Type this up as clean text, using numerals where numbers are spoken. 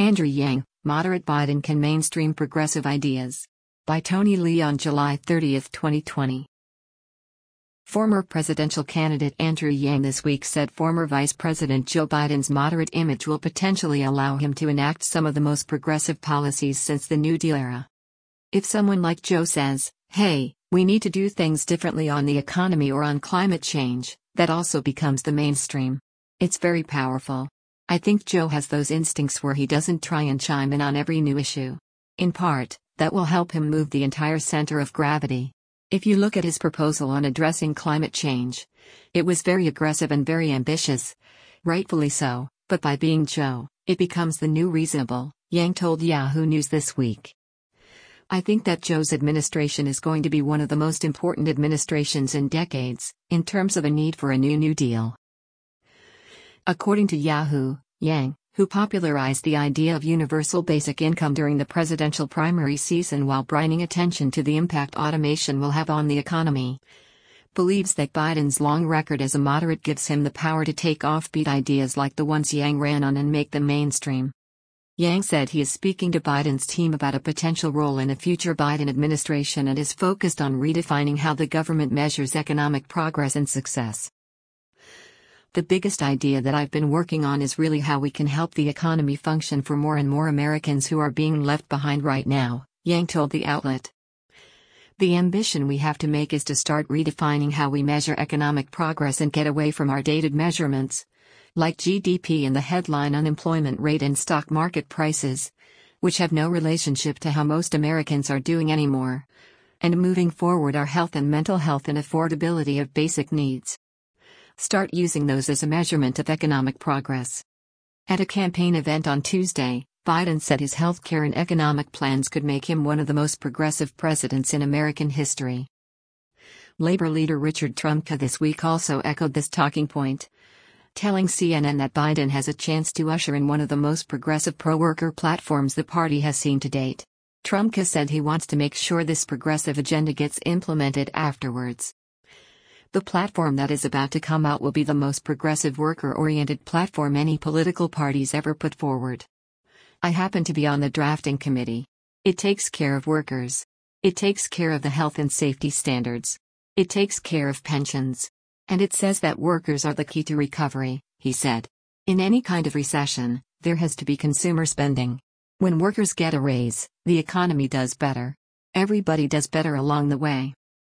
Andrew Yang, Moderate Biden Can Mainstream Progressive Ideas. By Tony Lee on July 30, 2020. Former presidential candidate Andrew Yang this week said former Vice President Joe Biden's moderate image will potentially allow him to enact some of the most progressive policies since the New Deal era. If someone like Joe says, "Hey, we need to do things differently on the economy or on climate change," that also becomes the mainstream. It's very powerful. I think Joe has those instincts where he doesn't try and chime in on every new issue. In part, that will help him move the entire center of gravity. If you look at his proposal on addressing climate change, it was very aggressive and very ambitious. Rightfully so, but by being Joe, it becomes the new reasonable, Yang told Yahoo News this week. I think that Joe's administration is going to be one of the most important administrations in decades, in terms of a need for a New Deal. According to Yahoo, Yang, who popularized the idea of universal basic income during the presidential primary season while bringing attention to the impact automation will have on the economy, believes that Biden's long record as a moderate gives him the power to take offbeat ideas like the ones Yang ran on and make them mainstream. Yang said he is speaking to Biden's team about a potential role in a future Biden administration and is focused on redefining how the government measures economic progress and success. "The biggest idea that I've been working on is really how we can help the economy function for more and more Americans who are being left behind right now," Yang told the outlet. "The ambition we have to make is to start redefining how we measure economic progress and get away from our dated measurements, like GDP and the headline unemployment rate and stock market prices, which have no relationship to how most Americans are doing anymore, and moving forward our health and mental health and affordability of basic needs. Start using those as a measurement of economic progress." At a campaign event on Tuesday, Biden said his healthcare and economic plans could make him one of the most progressive presidents in American history. Labor leader Richard Trumka this week also echoed this talking point, telling CNN that Biden has a chance to usher in one of the most progressive pro-worker platforms the party has seen to date. Trumka said he wants to make sure this progressive agenda gets implemented afterwards. "The platform that is about to come out will be the most progressive worker-oriented platform any political party's ever put forward. I happen to be on the drafting committee. It takes care of workers. It takes care of the health and safety standards. It takes care of pensions. And it says that workers are the key to recovery," he said. "In any kind of recession, there has to be consumer spending. When workers get a raise, the economy does better. Everybody does better along the way."